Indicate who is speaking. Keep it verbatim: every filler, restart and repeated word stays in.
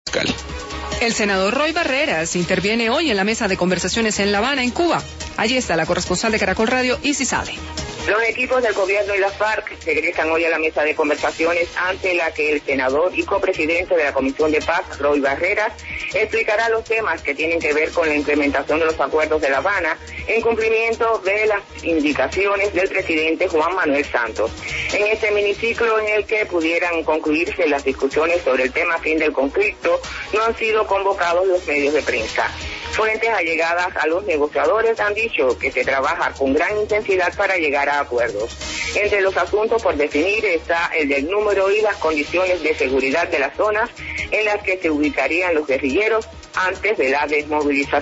Speaker 1: El senador Roy Barreras interviene hoy en la mesa de conversaciones en La Habana, en Cuba. Allí está la corresponsal de Caracol Radio, Isi Sade.
Speaker 2: Los equipos del gobierno y la FARC regresan hoy a la mesa de conversaciones, ante la que el senador y copresidente de la Comisión de Paz, Roy Barreras, explicará los temas que tienen que ver con la implementación de los acuerdos de La Habana en cumplimiento de las indicaciones del presidente Juan Manuel Santos. En este miniciclo en el que pudieran concluirse las discusiones sobre el tema fin del conflicto, no han sido convocados los medios de prensa. Fuentes allegadas a los negociadores han dicho que se trabaja con gran intensidad para llegar a acuerdos. Entre los asuntos por definir está el del número y las condiciones de seguridad de las zonas en las que se ubicarían los guerrilleros antes de la desmovilización.